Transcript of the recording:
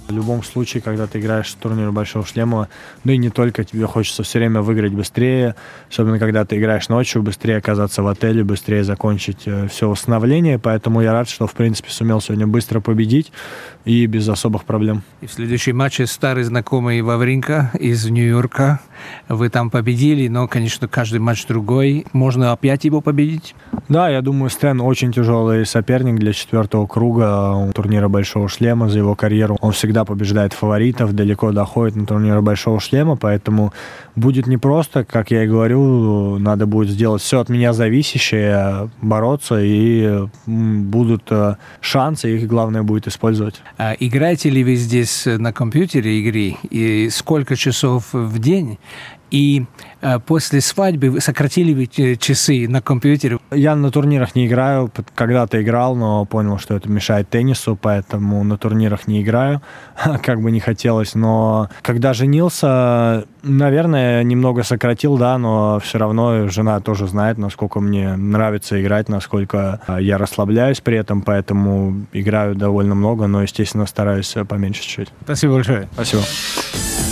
В любом случае, когда ты играешь в турнир Большого Шлема, да и не только, тебе хочется все время выиграть быстрее, особенно когда ты играешь ночью, быстрее оказаться в отеле, быстрее закончить все восстановление, поэтому я рад, что, в принципе, сумел сегодня быстро победить и без особых проблем. И в следующем матче старый знакомый Вавринка из Нью-Йорка. Вы там победили, но, конечно, каждый матч другой. Можно опять его победить? Да, я думаю, Стэн очень тяжелый соперник для 4-го круга турнира Большого Шлема за его карьеру. Он всегда побеждает фаворитов, далеко доходит на турниры Большого Шлема, поэтому будет непросто, как я и говорю, надо будет сделать все от меня зависящее, бороться, и будут шансы, их главное будет использовать. А играете ли вы здесь на компьютере игры? И сколько часов в день? И после свадьбы вы сократили вы часы на компьютере? Я на турнирах не играю. Когда-то играл, но понял, что это мешает теннису, поэтому на турнирах не играю, как бы не хотелось. Но когда женился, наверное, немного сократил, да, но все равно жена тоже знает, насколько мне нравится играть, насколько я расслабляюсь при этом, поэтому играю довольно много, но, естественно, стараюсь поменьше чуть-чуть. Спасибо большое. Спасибо.